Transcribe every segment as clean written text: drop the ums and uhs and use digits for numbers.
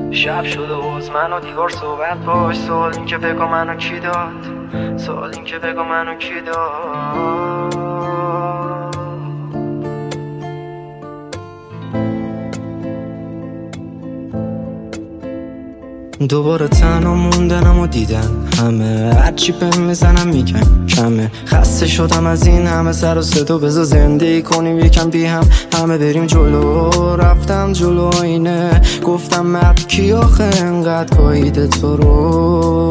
شب شده وز من و دیوار صحبت باش. سوال این که بگو منو کی داد، سوال این که بگو منو کی داد. دوباره تنها موندنم و دیدن همه هرچی بهم میزنم میگن کمه. خسته شدم از این همه سر و صدا، بذار زندگی کنیم یکم بی هم همه بریم جلو. رفتم جلو آینه گفتم مرد کی آخه انقدر کاییده تو رو.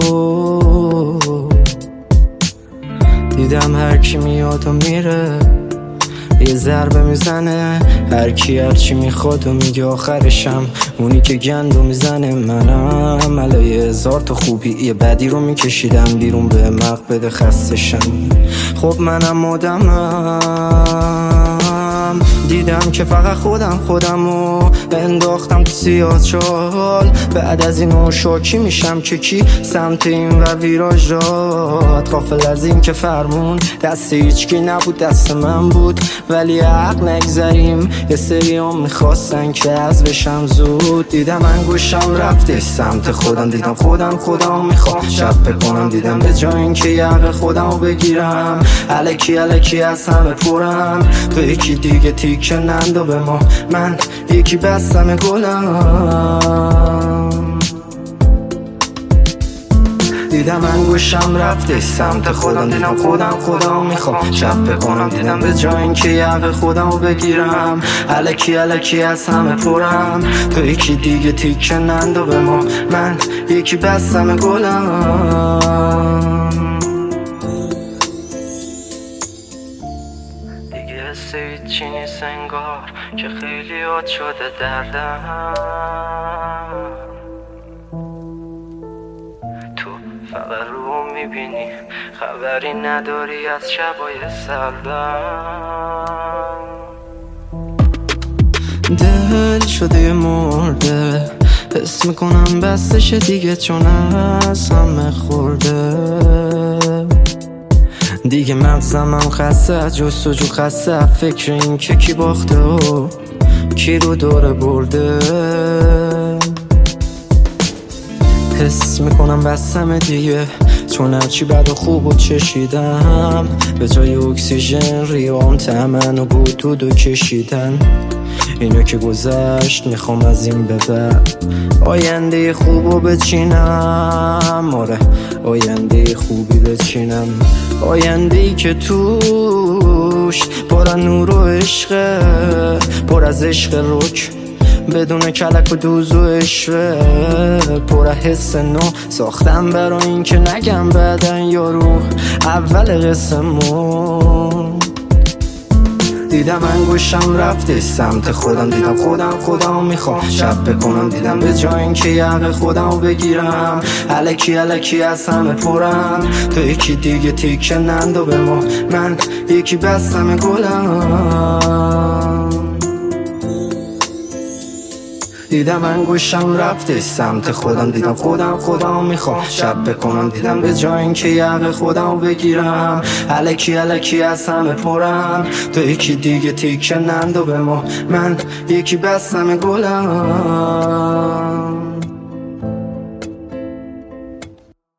دیدم هر کی میاد و میره، یه ضربه میزنه هر کی هرچی میخواد و میگه آخرشم اونی که گندو میزنه. منم علای هزار تا خوبی یه بدی رو میکشیدم بیرون به مقبره خستشم. خب منم آدمم، دیدم که فقط خودمو انداختم تو سیاه چال. بعد از اینو شاکی میشم که کی سمت این و ویراژ داد. غافل از این که فرمون دست هیچکی نبود دست من بود، ولی حق نگذاریم یه سری هم میخواستن که از بشم زود. دیدم انگوشم رفته سمت خودم، دیدم خودم میخوام شب بکنم. دیدم به جای این که یقه خودمو بگیرم الکی از همه پرم. تو یکی دیگه تیکه نندو به ما، من یکی بستم گلم. دیدم انگوشم رفته سمت خودم، دیدم خودم میخوام شب بکنم. دیدم به جای این که یقه خودمو بگیرم الکی از همه پرم. تو یکی دیگه تیکه نندو به ما، من یکی بستم گلم. دیگه حس هیچی نیست انگار که خیلی یاد شده دردم. تو فقط رو میبینی خبری نداری از شبای سردم. دل شده مرده حس میکنم بستش دیگه، چون از همه خورده. دیگه مغزم خسته از جستجو، خسته از فکر این که کی باخته و کی رو دوره برده. حس میکنم بستم دیگه، چون هرچی بد و خوب و چشیدم به جای اکسیژن ریام تمن و بود دودو کشیدن. اینو که گذشت میخوام از این به بعد آینده خوبو بچینم. آره آینده خوبی بچینم، آینده‌ای که توش پر از نور و عشقه، پر از عشق رک بدون کلک و دوز و اشوه. پر حس نو ساختم برای این که نگم بعدن یارو اول قسمون. دیدم انگوشم رفته سمت خودم، دیدم خودم میخوام شب بکنم. دیدم به جای این که یقه خودمو بگیرم الکی از همه پرم. تو یکی دیگه تیکه نندو به ما، من یکی بستم گلم. دیدم انگوشم رفته سمت خودم، دیدم خودم میخوام شب بکنم. دیدم به جای این که یقه خودمو بگیرم الکی از همه پرم. تو یکی دیگه تیکه نندو به ما، من یکی بستم گلم.